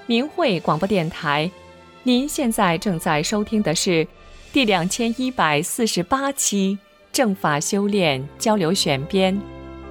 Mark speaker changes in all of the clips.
Speaker 1: 明慧广播电台，您现在正在收听的是第2148期正法修炼交流选编。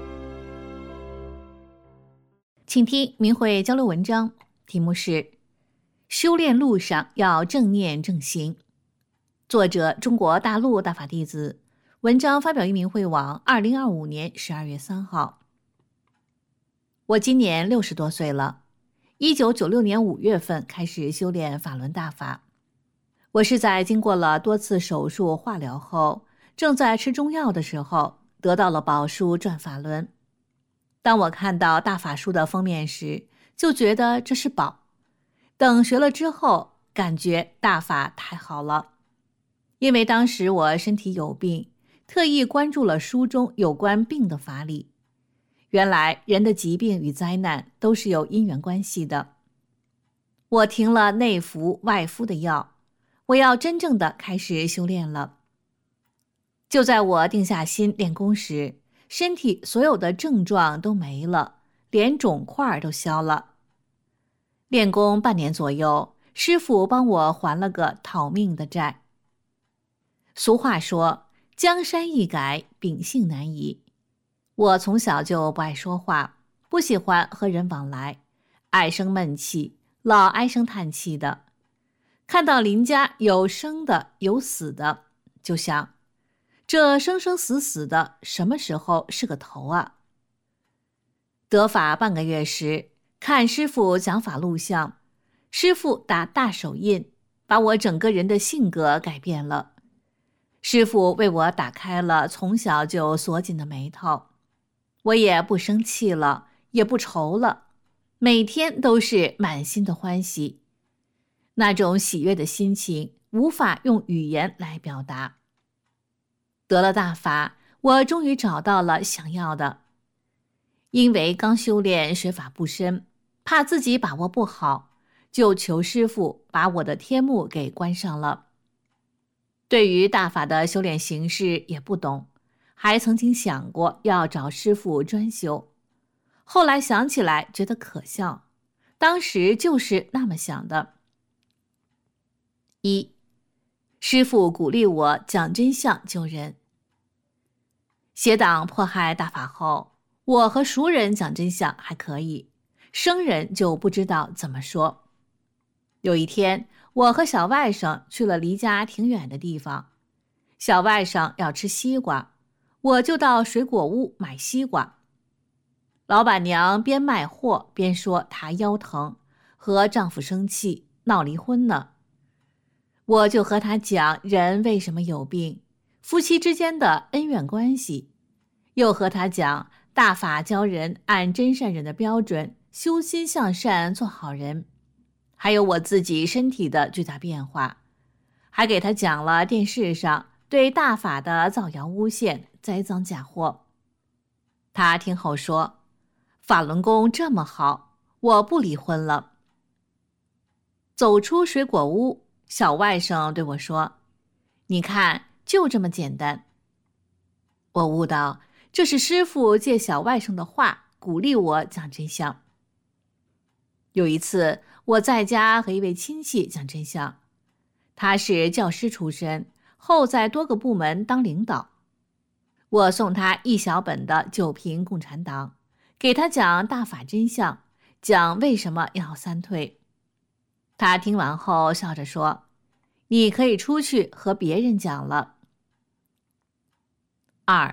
Speaker 2: 请听明慧交流文章，题目是修炼路上要正念正行，作者中国大陆大法弟子，文章发表于明慧网2025年12月3号。我今年60多岁了，1996年5月份开始修炼法轮大法。我是在经过了多次手术化疗后，正在吃中药的时候，得到了宝书转法轮。当我看到大法书的封面时，就觉得这是宝。等学了之后，感觉大法太好了。因为当时我身体有病，特意关注了书中有关病的法理。原来人的疾病与灾难都是有因缘关系的。我停了内服外敷的药，我要真正的开始修炼了。就在我定下心练功时，身体所有的症状都没了，连肿块都消了。练功半年左右，师父帮我还了个讨命的债。俗话说，江山易改，秉性难移。我从小就不爱说话，不喜欢和人往来，爱生闷气，老唉声叹气的。看到邻家有生的有死的，就想这生生死死的什么时候是个头啊？得法半个月时，看师父讲法录像，师父打大手印，把我整个人的性格改变了。师父为我打开了从小就锁紧的眉头，我也不生气了，也不愁了，每天都是满心的欢喜。那种喜悦的心情无法用语言来表达。得了大法，我终于找到了想要的。因为刚修炼学法不深，怕自己把握不好，就求师父把我的天目给关上了。对于大法的修炼形式也不懂，还曾经想过要找师父专修。后来想起来觉得可笑，当时就是那么想的。1. 师父鼓励我讲真相救人。邪党迫害大法后，我和熟人讲真相还可以，生人就不知道怎么说。有一天，我和小外甥去了离家挺远的地方，小外甥要吃西瓜，我就到水果屋买西瓜。老板娘边卖货边说她腰疼，和丈夫生气，闹离婚呢。我就和她讲人为什么有病，夫妻之间的恩怨关系，又和她讲大法教人按真善忍的标准修心向善做好人，还有我自己身体的巨大变化，还给她讲了电视上对大法的造谣诬陷、栽赃嫁祸。她听后说，法轮功这么好，我不离婚了。走出水果屋，小外甥对我说，你看，就这么简单。我悟到，这是师父借小外甥的话鼓励我讲真相。有一次，我在家和一位亲戚讲真相，他是教师出身，后在多个部门当领导。我送他一小本的《九评共产党》，给他讲大法真相，讲为什么要三退。他听完后笑着说，你可以出去和别人讲了。2.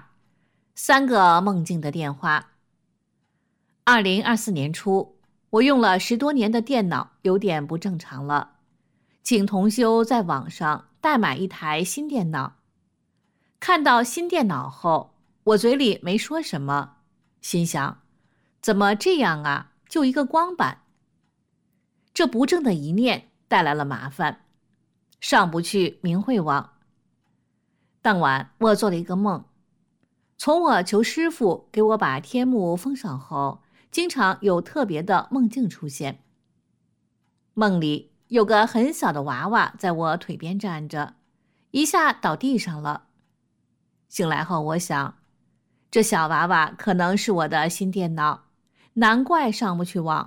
Speaker 2: 3个梦境的电话。2024年初，我用了10多年的电脑有点不正常了，请同修在网上代买一台新电脑。看到新电脑后，我嘴里没说什么，心想，怎么这样啊，就一个光板。这不正的一念带来了麻烦，上不去明慧网。当晚我做了一个梦，从我求师父给我把天目封上后，经常有特别的梦境出现。梦里有个很小的娃娃在我腿边站着，一下倒地上了。醒来后我想，这小娃娃可能是我的新电脑，难怪上不去网，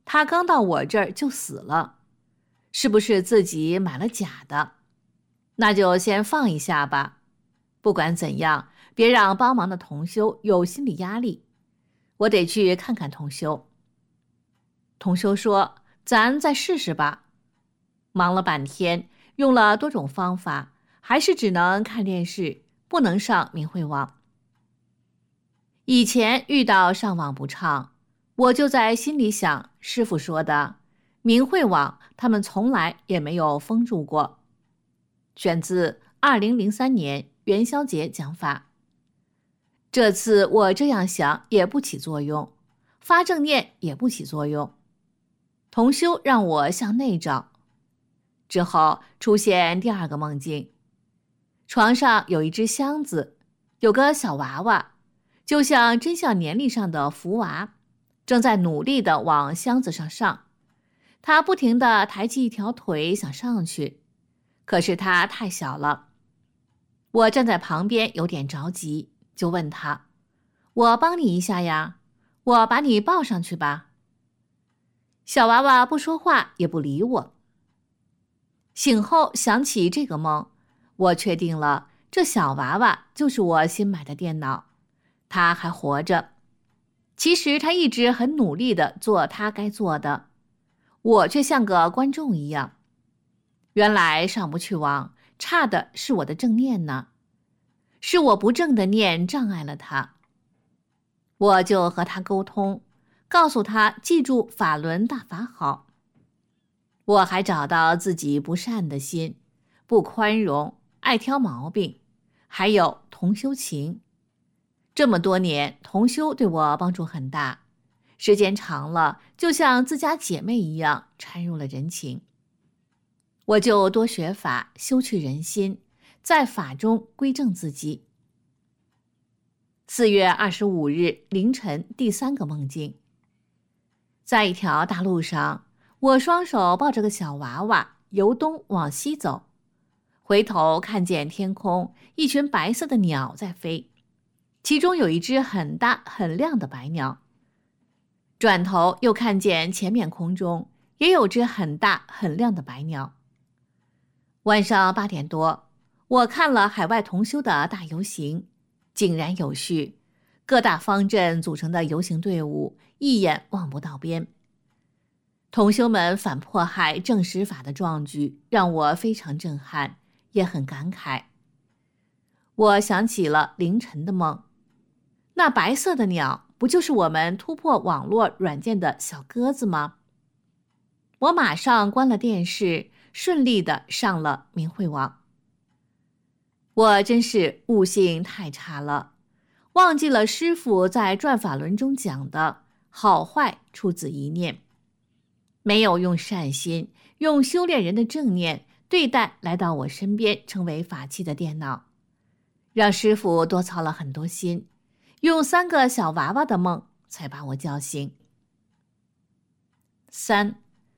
Speaker 2: 他刚到我这儿就死了，是不是自己买了假的？那就先放一下吧。不管怎样，别让帮忙的同修有心理压力。我得去看看同修。同修说，咱再试试吧。忙了半天，用了多种方法，还是只能看电视，不能上明慧网。以前遇到上网不畅，我就在心里想，师父说的明慧网他们从来也没有封住过。选自2003年元宵节讲法。这次我这样想也不起作用，发正念也不起作用。同修让我向内找。之后出现第二个梦境，床上有一只箱子，有个小娃娃，就像真相年历上的福娃，正在努力地往箱子上上。他不停地抬起一条腿想上去，可是他太小了。我站在旁边有点着急，就问他，我帮你一下呀，我把你抱上去吧。小娃娃不说话也不理我。醒后想起这个梦，我确定了这小娃娃就是我新买的电脑，他还活着。其实他一直很努力地做他该做的，我却像个观众一样。原来上不去网，差的是我的正念呢，是我不正的念障碍了他。我就和他沟通，告诉他记住法轮大法好。我还找到自己不善的心，不宽容，爱挑毛病，还有同修情。这么多年，同修对我帮助很大，时间长了，就像自家姐妹一样掺入了人情。我就多学法，修去人心，在法中归正自己。4月25日凌晨第3个梦境，在一条大路上，我双手抱着个小娃娃，由东往西走，回头看见天空一群白色的鸟在飞，其中有一只很大很亮的白鸟。转头又看见前面空中也有只很大很亮的白鸟。晚上8点多，我看了海外同修的大游行，井然有序，各大方阵组成的游行队伍一眼望不到边。同修们反迫害正实法的壮举让我非常震撼，也很感慨。我想起了凌晨的梦，那白色的鸟不就是我们突破网络软件的小鸽子吗？我马上关了电视，顺利地上了明慧网。我真是悟性太差了，忘记了师父在转法轮中讲的好坏出自一念，没有用善心，用修炼人的正念对待来到我身边成为法器的电脑，让师父多操了很多心，用3个小娃娃的梦才把我叫醒。3.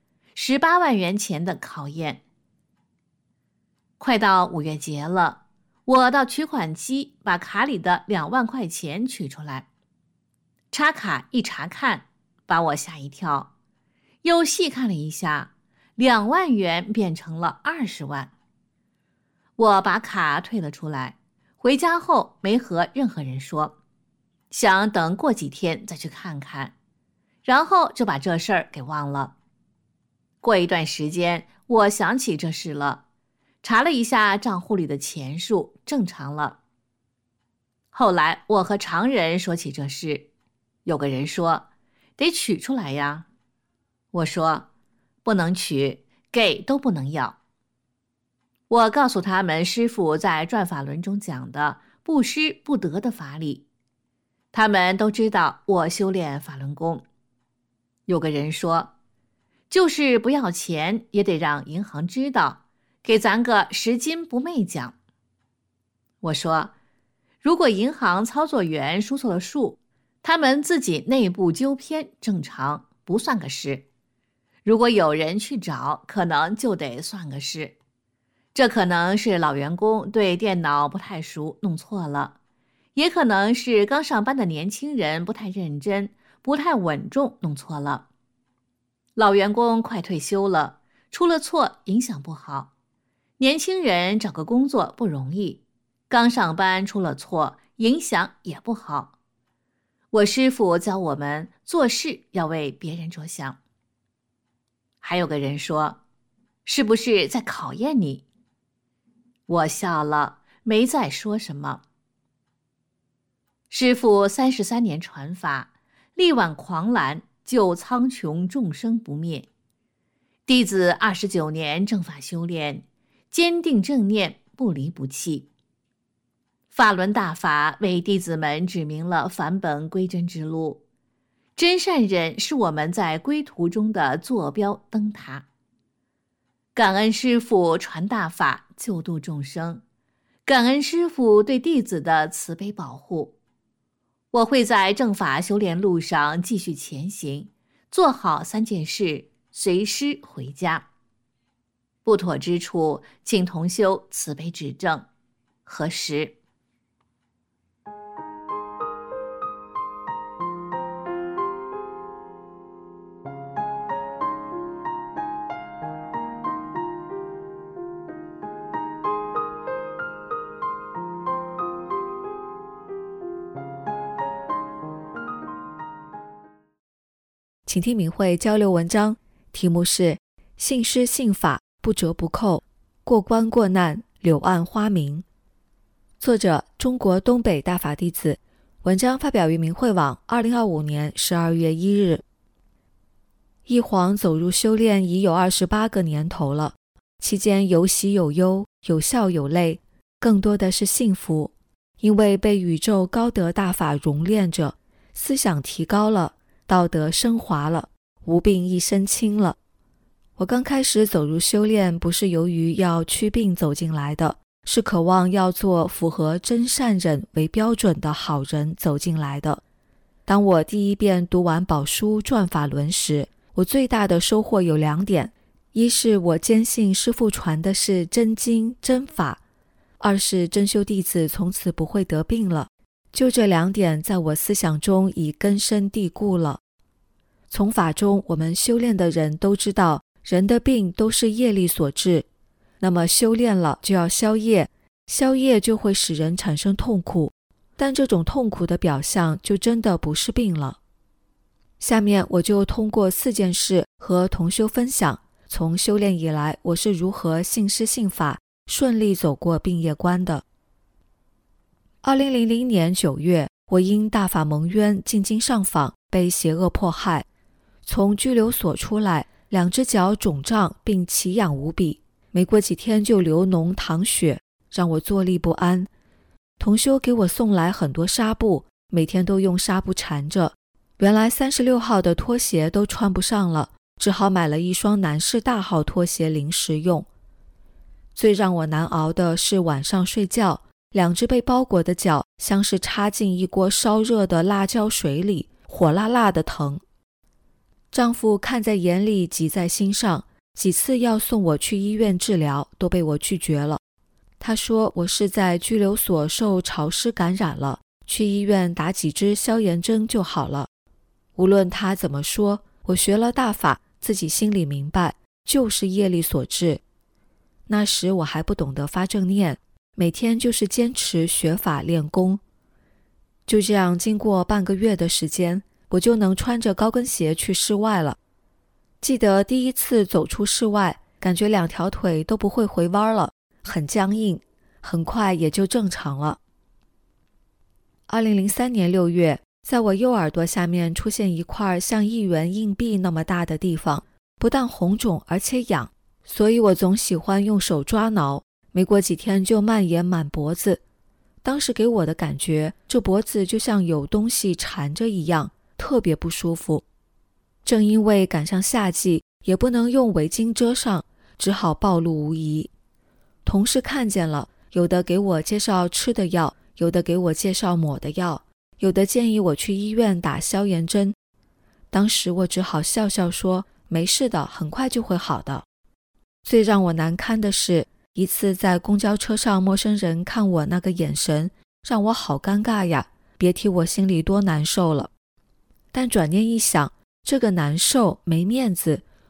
Speaker 2: 18万元钱的考验。快到5月节了，我到取款机把卡里的2万块钱取出来，插卡一查看，把我吓一跳，又细看了一下，2万元变成了20万。我把卡退了出来，回家后没和任何人说，想等过几天再去看看，然后就把这事儿给忘了。过一段时间，我想起这事了，查了一下账户里的钱数，正常了。后来我和常人说起这事，有个人说，得取出来呀。我说，不能取，给都不能要。我告诉他们师父在转法轮中讲的不施不得的法理，他们都知道我修炼法轮功。有个人说，就是不要钱也得让银行知道，给咱个拾金不昧奖。我说，如果银行操作员输错了数，他们自己内部纠偏正常，不算个事。如果有人去找，可能就得算个事。这可能是老员工对电脑不太熟，弄错了，也可能是刚上班的年轻人不太认真，不太稳重，弄错了。 老员工快退休了，出了错影响不好。年轻人找个工作不容易，刚上班出了错，影响也不好。我师父教我们做事要为别人着想。还有个人说，是不是在考验你？我笑了，没再说什么。师父33年传法，力挽狂澜，救苍穹众生不灭。弟子29年正法修炼，坚定正念，不离不弃。法轮大法为弟子们指明了返本归真之路，真善忍是我们在归途中的坐标灯塔。感恩师父传大法，救度众生，感恩师父对弟子的慈悲保护。我会在正法修炼路上继续前行，做好3件事，随师回家。不妥之处，请同修慈悲指正。何时？
Speaker 3: 请听明慧交流文章，题目是信师信法，不折不扣，过关过难，柳暗花明。作者中国东北大法弟子，文章发表于明慧网2025年12月1日。一晃走入修炼已有28个年头了，期间有喜有忧，有笑有泪，更多的是幸福，因为被宇宙高德大法熔炼着，思想提高了，道德升华了，无病一身轻了。我刚开始走入修炼，不是由于要祛病走进来的，是渴望要做符合真善忍为标准的好人走进来的。当我第一遍读完宝书转法轮时，我最大的收获有2点，一是我坚信师父传的是真经真法，二是真修弟子从此不会得病了。就这2点在我思想中已根深蒂固了。从法中我们修炼的人都知道，人的病都是业力所致，那么修炼了就要消业，消业就会使人产生痛苦，但这种痛苦的表象就真的不是病了。下面我就通过4件事和同修分享，从修炼以来我是如何信师信法，顺利走过病业关的。2000年9月，我因大法蒙冤进京上访，被邪恶迫害，从拘留所出来，2只脚肿胀并奇痒无比，没过几天就流脓淌血，让我坐立不安。同修给我送来很多纱布，每天都用纱布缠着，原来36号的拖鞋都穿不上了，只好买了一双男士大号拖鞋临时用。最让我难熬的是晚上睡觉，2只被包裹的脚像是插进一锅烧热的辣椒水里，火辣辣的疼。丈夫看在眼里，急在心上，几次要送我去医院治疗，都被我拒绝了。他说我是在拘留所受潮湿感染了，去医院打几支消炎针就好了。无论他怎么说，我学了大法，自己心里明白，就是业力所致。那时我还不懂得发正念，每天就是坚持学法练功。就这样经过半个月的时间，我就能穿着高跟鞋去室外了。记得第一次走出室外，感觉2条腿都不会回弯了，很僵硬，很快也就正常了。2003年6月，在我右耳朵下面出现一块像1元硬币那么大的地方，不但红肿而且痒，所以我总喜欢用手抓挠，没过几天就蔓延满脖子。当时给我的感觉，这脖子就像有东西缠着一样，特别不舒服。正因为赶上夏季，也不能用围巾遮上，只好暴露无遗。同事看见了，有的给我介绍吃的药，有的给我介绍抹的药，有的建议我去医院打消炎针。当时我只好笑笑说，没事的，很快就会好的。最让我难堪的是，一次在公交车上，陌生人看我那个眼神，让我好尴尬呀，别提我心里多难受了。但转念一想，这个难受没面子，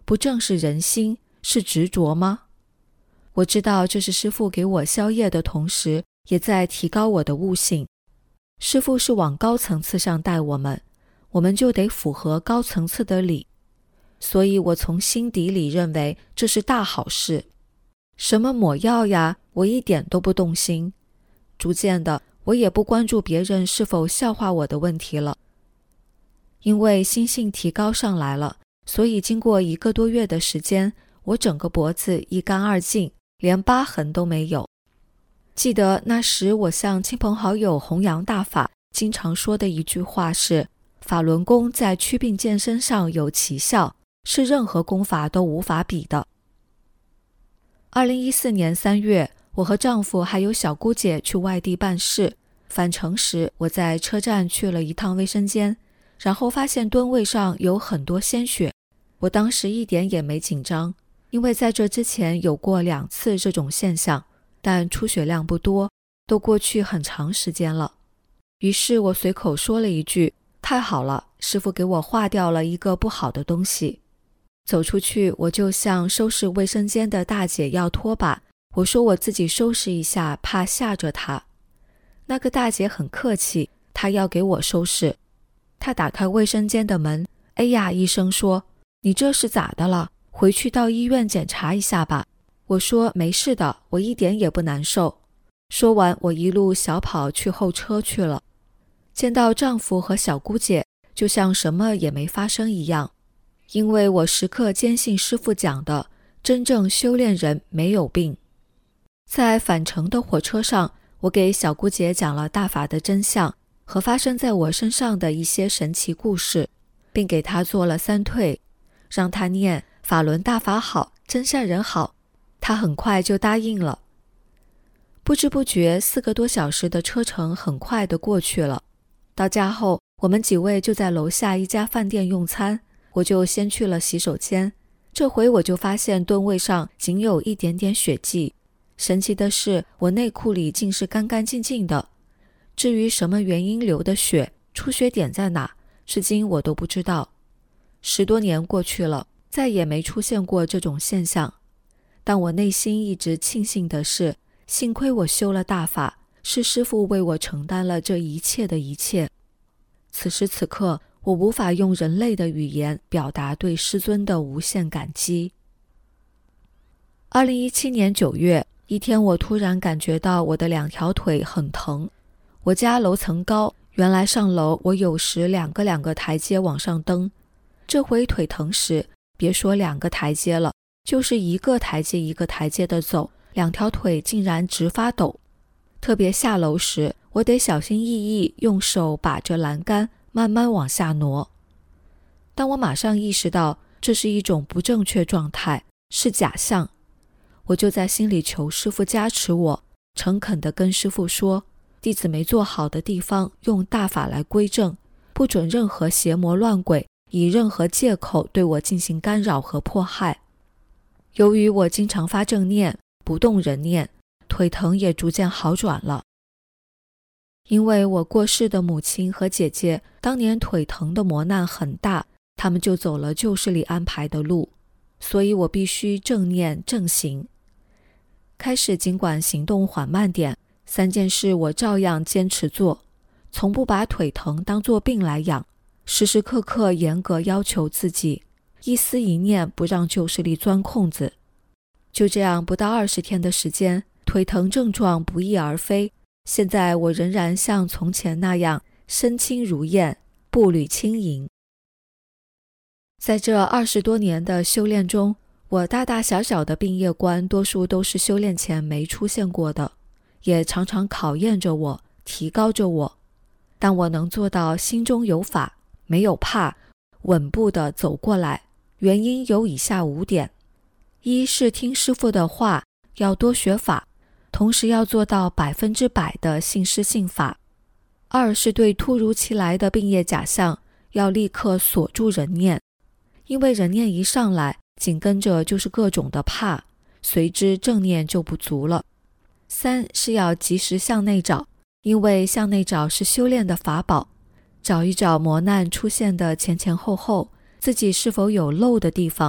Speaker 3: 不正是人心，是执着吗？我知道这是师父给我消业的同时，也在提高我的悟性。师父是往高层次上带我们，我们就得符合高层次的理。所以我从心底里认为这是大好事。什么抹药呀，我一点都不动心。逐渐的，我也不关注别人是否笑话我的问题了。因为心性提高上来了，所以经过1个多月的时间，我整个脖子一干二净，连疤痕都没有。记得那时我向亲朋好友弘扬大法，经常说的一句话是：法轮功在祛病健身上有奇效，是任何功法都无法比的。2014年3月，我和丈夫还有小姑姐去外地办事，返程时我在车站去了一趟卫生间，然后发现蹲位上有很多鲜血。我当时一点也没紧张，因为在这之前有过2次这种现象，但出血量不多，都过去很长时间了。于是我随口说了一句：太好了，师父给我化掉了一个不好的东西。走出去，我就向收拾卫生间的大姐要拖把，我说我自己收拾一下，怕吓着她。那个大姐很客气，她要给我收拾。她打开卫生间的门，哎呀一声说：你这是咋的了？回去到医院检查一下吧。我说没事的，我一点也不难受。说完，我一路小跑去候车去了。见到丈夫和小姑姐，就像什么也没发生一样。因为我时刻坚信师父讲的，真正修炼人没有病。在返程的火车上，我给小姑姐讲了大法的真相和发生在我身上的一些神奇故事，并给她做了3退，让她念法轮大法好，真善人好。她很快就答应了。不知不觉4个多小时的车程很快的过去了。到家后，我们几位就在楼下一家饭店用餐，我就先去了洗手间。这回我就发现蹲位上仅有一点点血迹，神奇的是我内裤里竟是干干净净的。至于什么原因流的血，出血点在哪，至今我都不知道。10多年过去了，再也没出现过这种现象。但我内心一直庆幸的是，幸亏我修了大法，是师父为我承担了这一切的一切。此时此刻，我无法用人类的语言表达对师尊的无限感激。2017年9月，一天我突然感觉到我的2条腿很疼。我家楼层高，原来上楼我有时两个台阶往上蹬，这回腿疼时，别说2个台阶了，就是一个台阶一个台阶的走，2条腿竟然直发抖。特别下楼时，我得小心翼翼用手把着栏杆慢慢往下挪。但我马上意识到这是一种不正确状态，是假象。我就在心里求师父加持我，诚恳地跟师父说，弟子没做好的地方用大法来归正，不准任何邪魔乱鬼以任何借口对我进行干扰和迫害。由于我经常发正念，不动人念，腿疼也逐渐好转了。因为我过世的母亲和姐姐当年腿疼的磨难很大，他们就走了旧势力安排的路，所以我必须正念正行。开始尽管行动缓慢点，3件事我照样坚持做，从不把腿疼当作病来养，时时刻刻严格要求自己，一思一念不让旧势力钻空子。就这样不到20天的时间，腿疼症状不翼而飞，现在我仍然像从前那样身轻如燕，步履轻盈。在这20多年的修炼中，我大大小小的病业观多数都是修炼前没出现过的，也常常考验着我，提高着我。但我能做到心中有法，没有怕，稳步地走过来，原因有以下5点。一是听师父的话，要多学法，同时要做到100%的信师信法。2是对突如其来的病业假象，要立刻锁住人念，因为人念一上来，紧跟着就是各种的怕，随之正念就不足了。3是要及时向内找，因为向内找是修炼的法宝，找一找磨难出现的前前后后，自己是否有漏的地方，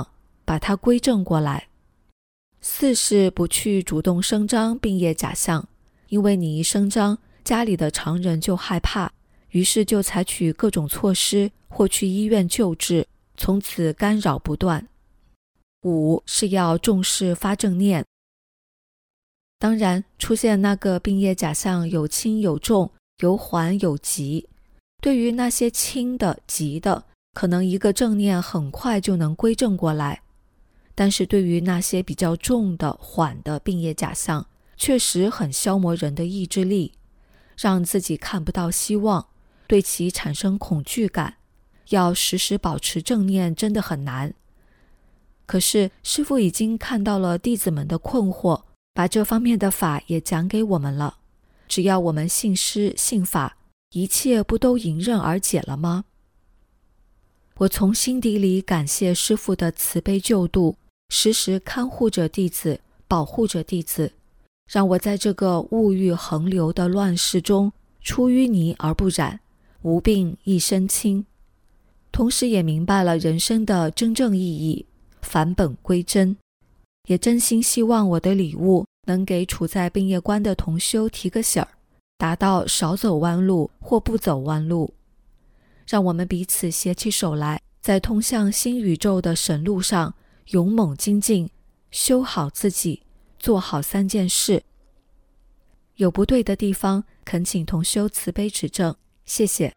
Speaker 3: 把它归正过来。四是不去主动声张病业假象，因为你一声张，家里的常人就害怕，于是就采取各种措施或去医院救治，从此干扰不断。五是要重视发正念。当然，出现那个病业假象有轻有重，有缓有急。对于那些轻的、急的，可能一个正念很快就能归正过来。但是对于那些比较重的、缓的病业假象，确实很消磨人的意志力，让自己看不到希望，对其产生恐惧感。要时时保持正念真的很难。可是师父已经看到了弟子们的困惑，把这方面的法也讲给我们了。只要我们信师信法，一切不都迎刃而解了吗？我从心底里感谢师父的慈悲救度，时时看护着弟子，保护着弟子，让我在这个物欲横流的乱世中出淤泥而不染，无病一身轻。同时也明白了人生的真正意义，返本归真。也真心希望我的礼物能给处在病业关的同修提个醒儿，达到少走弯路或不走弯路。让我们彼此携起手来，在通向新宇宙的神路上勇猛精进，修好自己，做好3件事。有不对的地方，恳请同修慈悲指正，谢谢。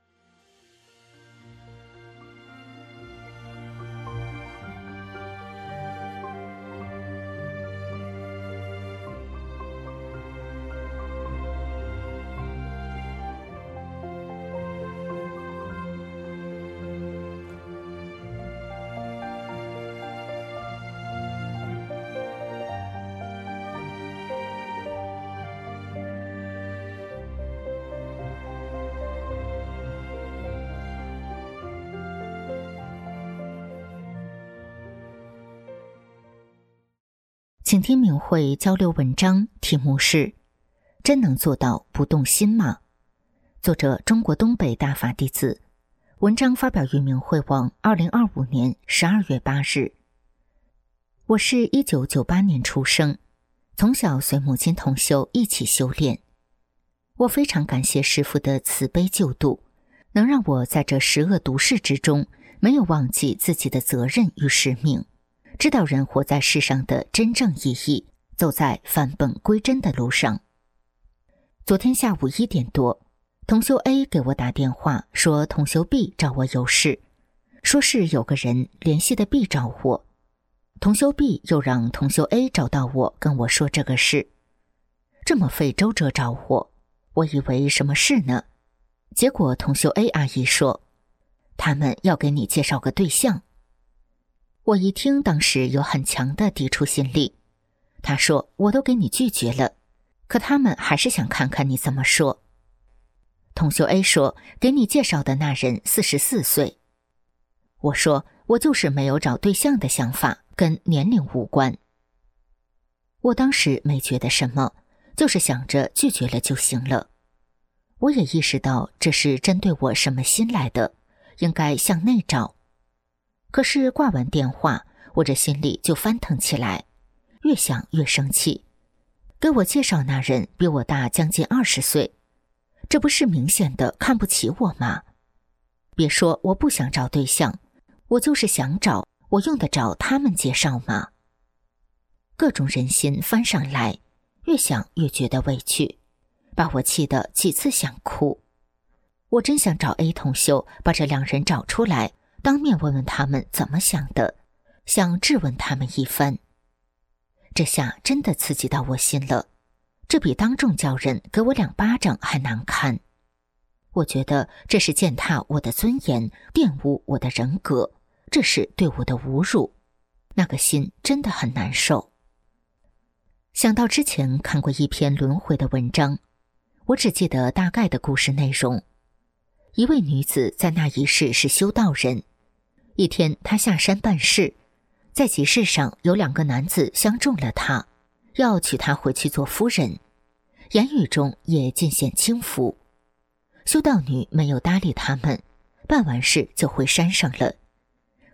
Speaker 4: 请听明慧交流文章，题目是真能做到不动心吗？作者中国东北大法弟子，文章发表于明慧网2025年12月8日。我是1998年出生，从小随母亲同修一起修炼。我非常感谢师父的慈悲救度，能让我在这十恶毒世之中没有忘记自己的责任与使命，知道人活在世上的真正意义，走在返本归真的路上。昨天下午1点多，同修 A 给我打电话说同修 B 找我有事，说是有个人联系的 B 找我。同修 B 又让同修 A 找到我跟我说这个事。这么费周折找我以为什么事呢？结果同修 A 阿姨说他们要给你介绍个对象。我一听，当时有很强的抵触心理。他说我都给你拒绝了，可他们还是想看看你怎么说。同修 A 说给你介绍的那人44岁。我说我就是没有找对象的想法，跟年龄无关。我当时没觉得什么，就是想着拒绝了就行了。我也意识到这是针对我什么心来的，应该向内找。可是挂完电话，我这心里就翻腾起来，越想越生气。给我介绍那人比我大将近20岁，这不是明显的看不起我吗？别说我不想找对象，我就是想找，我用得着他们介绍吗？各种人心翻上来，越想越觉得委屈，把我气得几次想哭。我真想找 A 同修把这2人找出来，当面问问他们怎么想的，想质问他们一番。这下真的刺激到我心了，这比当众叫人给我2巴掌还难堪。我觉得这是践踏我的尊严，玷污我的人格，这是对我的侮辱，那个心真的很难受。想到之前看过一篇轮回的文章，我只记得大概的故事内容。一位女子在那一世是修道人，一天她下山办事，在集市上有2个男子相中了她，要娶她回去做夫人，言语中也尽显轻浮。修道女没有搭理他们，办完事就回山上了。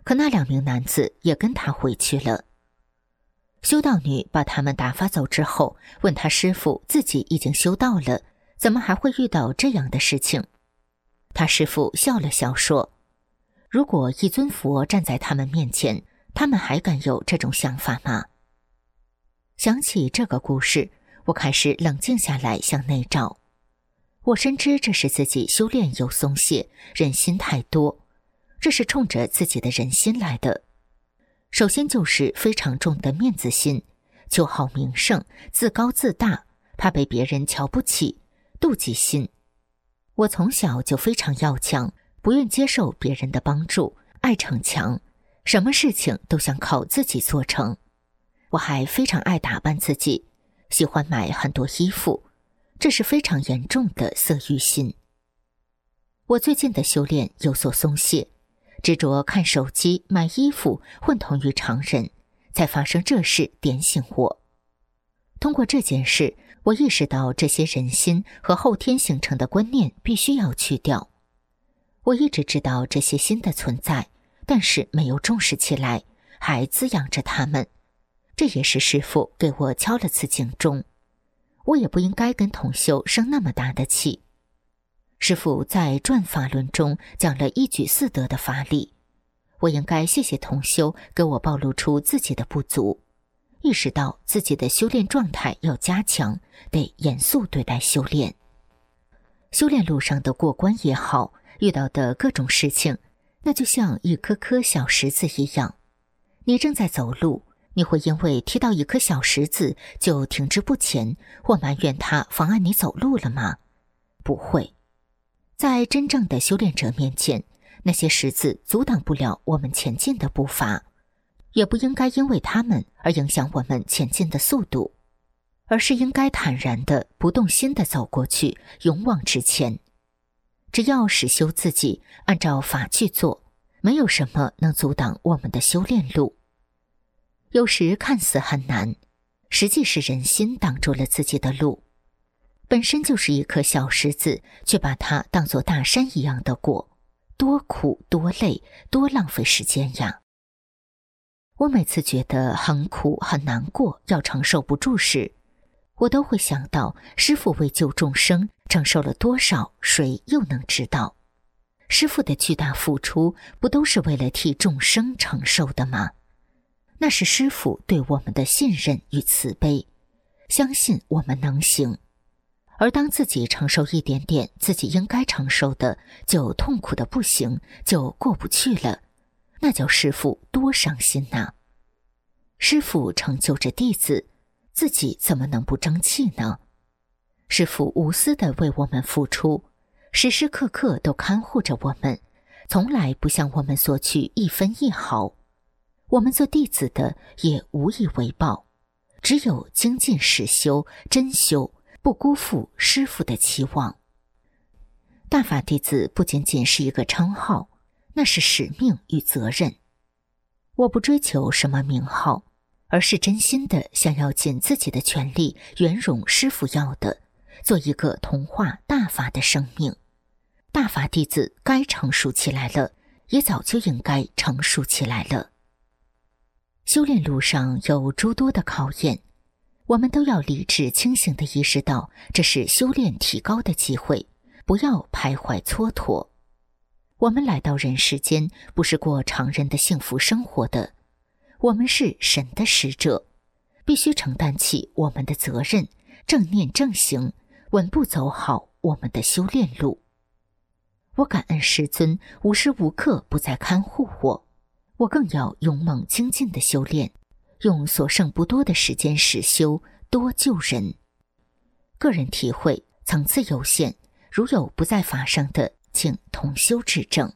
Speaker 4: 可那2名男子也跟他回去了。修道女把他们打发走之后，问他师父自己已经修道了，怎么还会遇到这样的事情？他师父笑了笑说，如果一尊佛站在他们面前，他们还敢有这种想法吗？想起这个故事，我开始冷静下来向内照。我深知这是自己修炼有松懈，人心太多，这是冲着自己的人心来的。首先就是非常重的面子心，求好名声，自高自大，怕被别人瞧不起，妒忌心。我从小就非常要强，不愿接受别人的帮助，爱逞强，什么事情都想靠自己做成。我还非常爱打扮自己，喜欢买很多衣服，这是非常严重的色欲心。我最近的修炼有所松懈，执着看手机、买衣服，混同于常人，才发生这事点醒我。通过这件事，我意识到这些人心和后天形成的观念必须要去掉。我一直知道这些心的存在，但是没有重视起来，还滋养着他们。这也是师父给我敲了次警钟。我也不应该跟同修生那么大的气。师父在转法轮中讲了一举4得的法理，我应该谢谢同修给我暴露出自己的不足，意识到自己的修炼状态要加强，得严肃对待修炼。修炼路上的过关也好，遇到的各种事情，那就像一颗颗小石子一样。你正在走路，你会因为踢到一颗小石子就停滞不前，或埋怨它妨碍你走路了吗？不会。在真正的修炼者面前，那些石子阻挡不了我们前进的步伐，也不应该因为它们而影响我们前进的速度，而是应该坦然的、不动心的走过去，勇往直前。只要实修自己，按照法去做，没有什么能阻挡我们的修炼路。有时看似很难，实际是人心挡住了自己的路。本身就是一颗小石子，却把它当作大山一样的过，多苦多累，多浪费时间呀！我每次觉得很苦很难过，要承受不住时，我都会想到师父为救众生承受了多少，谁又能知道？师父的巨大付出，不都是为了替众生承受的吗？那是师父对我们的信任与慈悲，相信我们能行。而当自己承受一点点自己应该承受的，就痛苦的不行，就过不去了，那叫师父多伤心呐！师父成就着弟子，自己怎么能不争气呢？师父无私地为我们付出，时时刻刻都看护着我们，从来不向我们索取一分一毫。我们做弟子的也无以为报，只有精进实修，真修，不辜负师父的期望。大法弟子不仅仅是一个称号，那是使命与责任。我不追求什么名号，而是真心的想要尽自己的全力圆融师父要的，做一个同化大法的生命。大法弟子该成熟起来了，也早就应该成熟起来了。修炼路上有诸多的考验，我们都要理智清醒地意识到，这是修炼提高的机会，不要徘徊蹉跎。我们来到人世间，不是过常人的幸福生活的，我们是神的使者，必须承担起我们的责任，正念正行，稳步走好我们的修炼路。我感恩师尊无时无刻不在看护我更要勇猛精进的修炼，用所剩不多的时间实修，多救人。个人体会层次有限，如有不在法上的，请同修指正。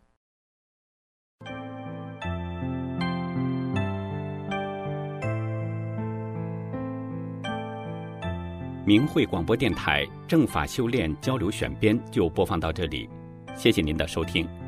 Speaker 5: 明慧广播电台正法修炼交流选编就播放到这里，谢谢您的收听。